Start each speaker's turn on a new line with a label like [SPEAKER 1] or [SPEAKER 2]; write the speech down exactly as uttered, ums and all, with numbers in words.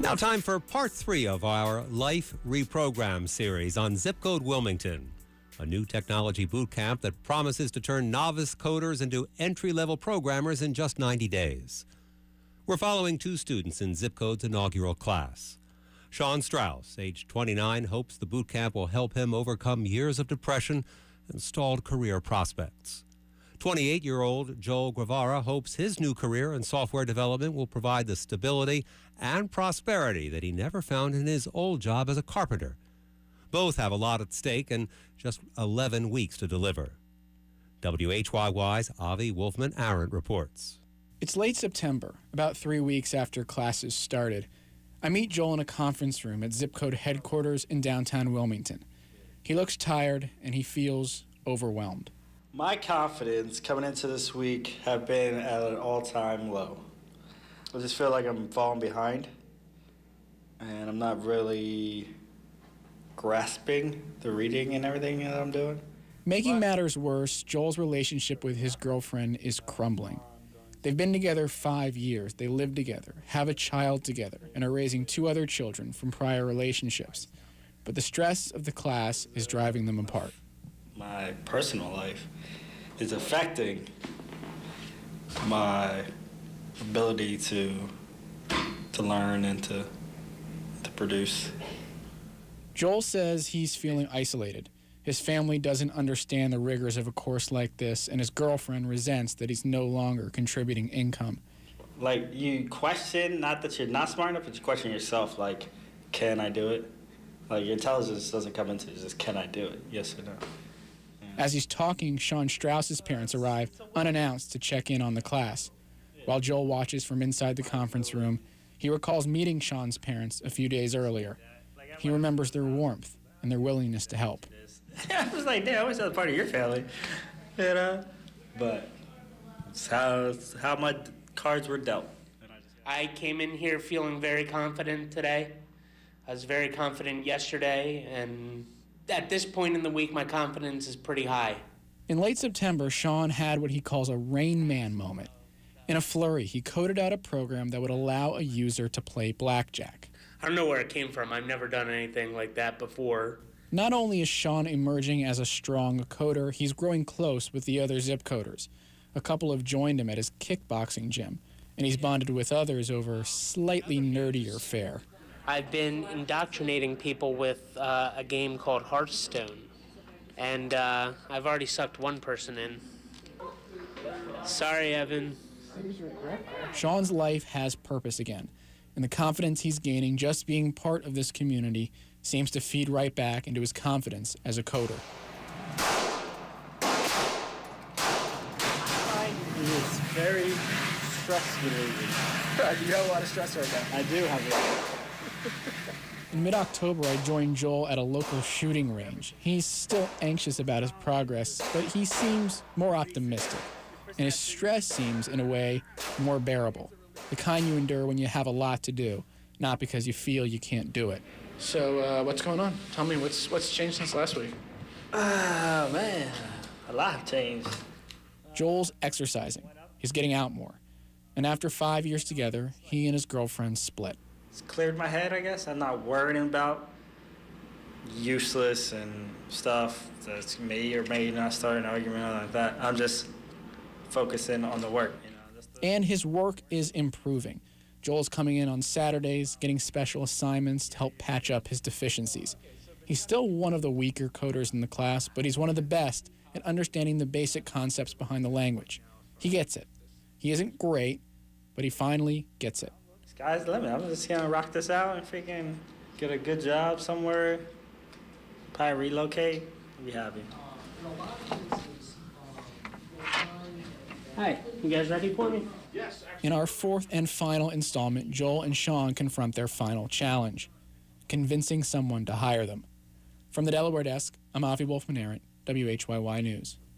[SPEAKER 1] Now time for part three of our Life Reprogram series on Zip Code Wilmington, a new technology boot camp that promises to turn novice coders into entry-level programmers in just ninety days. We're following two students in Zip Code's inaugural class. Sean Strauss, age twenty-nine, hopes the boot camp will help him overcome years of depression and stalled career prospects. twenty-eight-year-old Joel Guevara hopes his new career in software development will provide the stability and prosperity that he never found in his old job as a carpenter. Both have a lot at stake and just eleven weeks to deliver. W H Y Y's Avi Wolfman-Arendt reports.
[SPEAKER 2] It's late September, about three weeks after classes started. I meet Joel in a conference room at Zip Code headquarters in downtown Wilmington. He looks tired and he feels overwhelmed.
[SPEAKER 3] My confidence coming into this week have been at an all-time low. I just feel like I'm falling behind, and I'm not really grasping the reading and everything that I'm doing.
[SPEAKER 2] Making matters worse, Joel's relationship with his girlfriend is crumbling. They've been together five years. They live together, have a child together, and are raising two other children from prior relationships. But the stress of the class is driving them apart.
[SPEAKER 3] My personal life is affecting my ability to to learn and to to produce.
[SPEAKER 2] Joel says he's feeling isolated. His family doesn't understand the rigors of a course like this, and his girlfriend resents that he's no longer contributing income.
[SPEAKER 3] Like, you question, not that you're not smart enough, but you question yourself, like, can I do it? Like, your intelligence doesn't come into it, it's just, can I do it? Yes or no? Yeah.
[SPEAKER 2] As he's talking, Sean Strauss's parents arrive unannounced to check in on the class. While Joel watches from inside the conference room, he recalls meeting Sean's parents a few days earlier. He remembers their warmth and their willingness to help.
[SPEAKER 3] I was like, damn, I wish I was part of your family, you know? But it's how, it's how my cards were dealt.
[SPEAKER 4] I came in here feeling very confident today. I was very confident yesterday, and at this point in the week, my confidence is pretty high.
[SPEAKER 2] In late September, Sean had what he calls a Rain Man moment. In a flurry, he coded out a program that would allow a user to play blackjack.
[SPEAKER 4] I don't know where it came from. I've never done anything like that before.
[SPEAKER 2] Not only is Sean emerging as a strong coder, he's growing close with the other Zip coders. A couple have joined him at his kickboxing gym, and he's bonded with others over slightly nerdier fare.
[SPEAKER 4] I've been indoctrinating people with uh, a game called Hearthstone, and uh, I've already sucked one person in. Sorry, Evan.
[SPEAKER 2] Sean's life has purpose again, and the confidence he's gaining just being part of this community seems to feed right back into his confidence as a coder.
[SPEAKER 3] It is very stress-related.
[SPEAKER 2] You have a lot of stress right now.
[SPEAKER 3] I do have it.
[SPEAKER 2] In mid-October, I joined Joel at a local shooting range. He's still anxious about his progress, but he seems more optimistic, and his stress seems, in a way, more bearable, the kind you endure when you have a lot to do, not because you feel you can't do it. So, uh, what's going on? Tell me, what's what's changed since last week?
[SPEAKER 3] Oh, man. A lot changed.
[SPEAKER 2] Joel's exercising. He's getting out more. And after five years together, he and his girlfriend split.
[SPEAKER 3] It's cleared my head, I guess. I'm not worrying about useless and stuff that's may or may not start an argument or like that. I'm just focusing on the work. You know, just the...
[SPEAKER 2] And his work is improving. Joel's coming in on Saturdays, getting special assignments to help patch up his deficiencies. He's still one of the weaker coders in the class, but he's one of the best at understanding the basic concepts behind the language. He gets it. He isn't great, but he finally gets it.
[SPEAKER 3] Sky's the limit. I'm just gonna rock this out and freaking get a good job somewhere, probably relocate, be happy.
[SPEAKER 4] Hi, you guys ready for me?
[SPEAKER 2] In our fourth and final installment, Joel and Sean confront their final challenge, convincing someone to hire them. From the Delaware desk, I'm Avi Wolfman-Arendt, W H Y Y News.